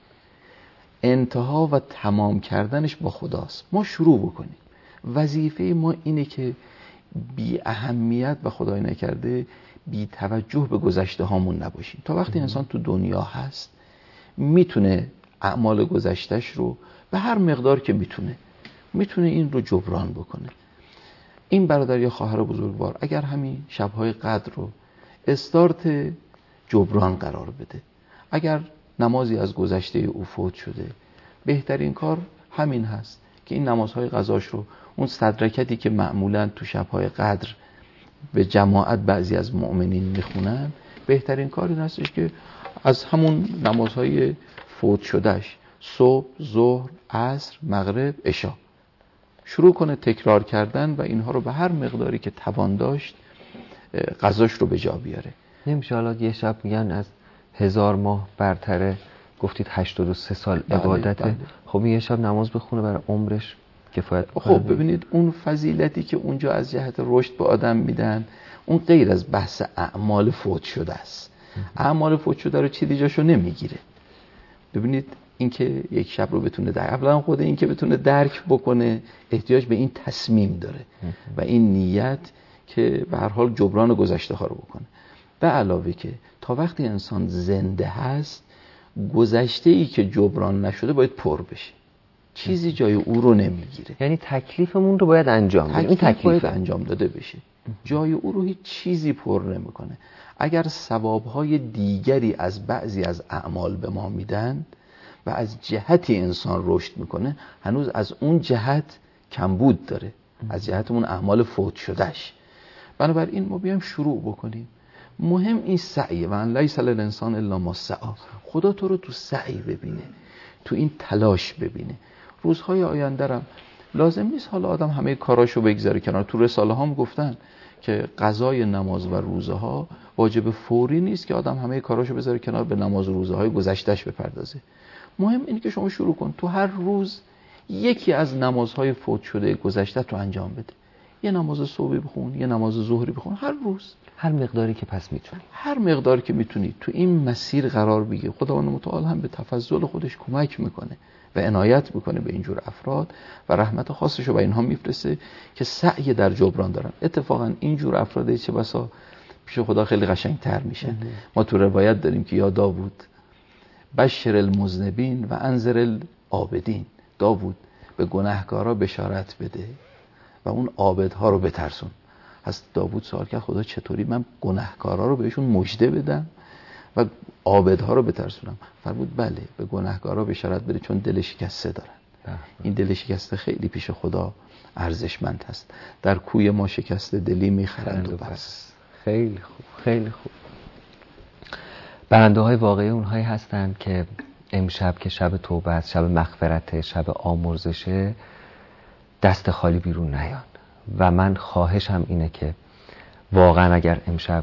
انتها و تمام کردنش با خداست. ما شروع بکنیم. وظیفه ما اینه که بی اهمیت و خدای نکرده بی توجه به گذشته هامون نباشیم. تا وقتی انسان تو دنیا هست میتونه اعمال گذشتش رو به هر مقدار که میتونه میتونه این رو جبران بکنه. این برادر یا خواهر بزرگوار اگر همین شبهای قدر رو استارت جبران قرار بده، اگر نمازی از گذشته او فوت شده، بهترین کار همین هست که این نمازهای قضاش رو، اون صد رکعتی که معمولا تو شبهای قدر به جماعت بعضی از مؤمنین میخونن، بهترین کار این هستش که از همون نمازهای فوت شدهش صبح، ظهر، عصر، مغرب، عشا شروع کنه تکرار کردن و اینها رو به هر مقداری که توان داشت قضاش رو به جا بیاره. نمیشه حالا یه شب میگن از هزار ماه برتره، گفتید هشتاد و سه سال بله، عبادته. بله. خب یه شب نماز بخونه برای عمرش کفایت خب بکنه. ببینید اون فضیلتی که اونجا از جهت رشد به آدم میدن اون غیر از بحث اعمال فوت شده است. اعمال فوت شده رو چیزی جاشو نمیگیره. ببینید اینکه یک شب رو بتونه درک، اولا خود این که بتونه درک بکنه احتیاج به این تصمیم داره و این نیت که به هر حال جبران گذشته ها رو بکنه. به علاوه که تا وقتی انسان زنده هست گذشته ای که جبران نشده باید پر بشه، چیزی جای او رو نمیگیره. یعنی تکلیفمون رو باید انجام بدیم. تکلیف, تکلیف باید انجام داده بشه، جای او رو هیچ چیزی پر نمیکنه. اگر ثوابهای دیگری از بعضی از اعمال به ما میدن و از جهتی انسان رشد میکنه، هنوز از اون جهت کمبود داره، از جهت اون اعمال فوت شدهش. بنابراین ما بیایم شروع بکنیم. مهم این سعیه و ان لیس للانسان الا ما سعی. خدا تو رو تو سعی ببینه، تو این تلاش ببینه. روزهای آینده رم لازم نیست حالا آدم همه کاراشو بگذاره کنار. تو رساله هام گفتن که قضای نماز و روزه ها واجب فوری نیست که آدم همه کاراشو بذاره کنار به نماز و روزه های گذشتهش بپردازه. مهم اینه که شما شروع کن، تو هر روز یکی از نمازهای فوت شده گذشته تو انجام بده. یه نماز صبحی بخون، یه نماز ظهری بخون، هر روز هر مقداری که پس میتونی، هر مقدار که میتونی تو این مسیر قرار بگیر. خداوند متعال هم به تفضل خودش کمک میکنه و عنایت میکنه به اینجور افراد و رحمت خاصش رو به اینها میفرسته که سعی در جبران دارن. اتفاقا اینجور افراد چه بسا پیش خدا خیلی قشنگتر میشن. ما تو روایت داریم که یا داوود بشر المذنبین و انذر العابدین، داوود به گناهکارا بشارت بده و اون عابدها رو بترسون. از داوود سوال کرد خدا چطوری من گناهکارا رو بهشون مژده بدم و عابدها رو بترسونم؟ فرمود بله، به گناهکارا بشارت بده چون دل شکسته دارن. این دل شکسته خیلی پیش خدا ارزشمند هست. در کوی ما شکسته دلی میخرند و بس. خیلی خوب، خیلی خوب. برنده های واقعی اونهایی هستند که امشب که شب توبه است، شب مغفرت، شب آمرزشه، دست خالی بیرون نیان. و من خواهشم اینه که واقعا اگر امشب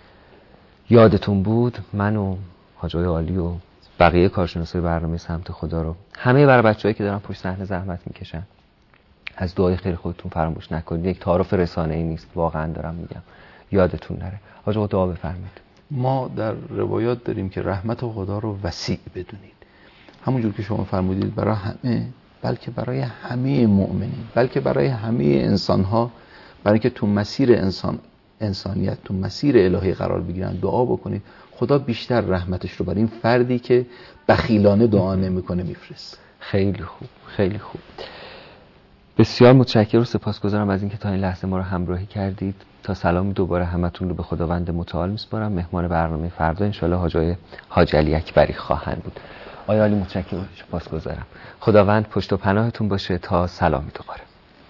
یادتون بود من و حاجای عالی و بقیه کارشناسای برنامه سمت خدا رو، همه برای بچه‌هایی که دارن پشت صحنه زحمت میکشن، از دعای خیر خودتون فراموش نکنید. یک تعارف رسانه‌ای نیست، واقعا دارم میگم، یادتون نره. حاج آقا دعا بفرمایید. ما در روایات داریم که رحمت خدا رو وسیع بدونید. همونجور که شما فرمودید برای همه، بلکه برای همه مؤمنین، بلکه برای همه انسان‌ها، برای که تو مسیر انسان انسانیت تو مسیر الهی قرار بگیرن دعا بکنید خدا بیشتر رحمتش رو برای این فردی که بخیلانه دعا نمیکنه میفرست. خیلی خوب، خیلی خوب. بسیار متشکرم و سپاسگزارم از اینکه تا این لحظه ما رو همراهی کردید. تا سلامی دوباره همتون رو به خداوند متعال میسپارم. مهمان برنامه فردا انشالله حاجی حاج علی اکبری خواهند بود. آیا علی متشکرم، سپاسگزارم. خداوند پشت و پناهتون باشه. تا سلامی دوباره.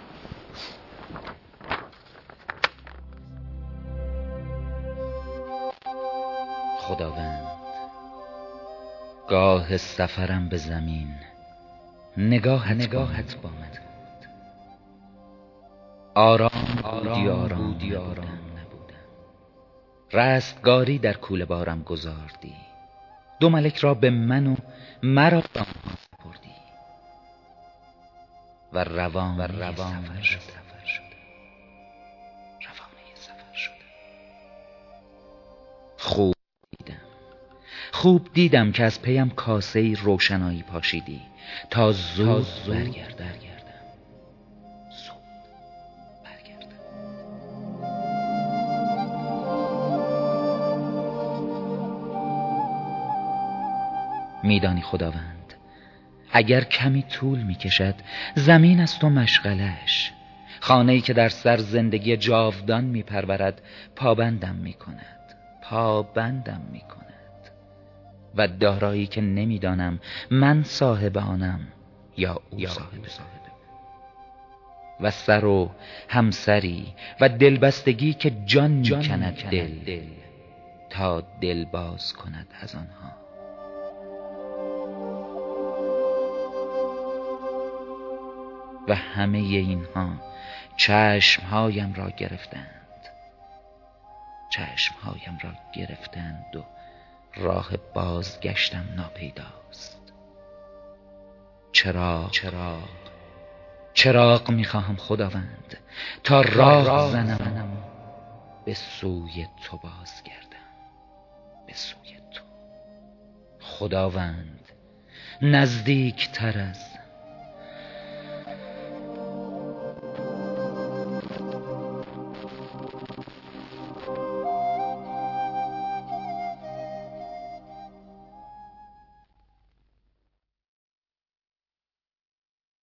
خداوند، گاه سفرم به زمین نگاهت, نگاهت با من بود. آرام بودی آرام بودی آرام نبودم. رستگاری در کوله بارم گذاردی. دو ملک را به من و مرا به آنها سپردی و روان و روان سفر شد. روانه سفر شد. خوب دیدم خوب دیدم که از پیم کاسه روشنایی پاشیدی تا زود برگردم. زود برگردم. میدانی خداوند، اگر کمی طول میکشد زمین است و مشغلش، خانه‌ای که در سر زندگی جاودان میپرورد پابندم میکند پابندم میکند و دارایی که نمیدانم من صاحب آنم یا او صاحب و سر و همسری و دلبستگی که جان میکند دل, دل تا دل باز کند از آنها. و همه اینها چشمهایم را گرفتند چشمهایم را گرفتند و راه بازگشتم ناپیداست. چراغ چراغ چراغ میخواهم خداوند تا راه زنم به سوی تو بازگردم، به سوی تو خداوند. نزدیک تر از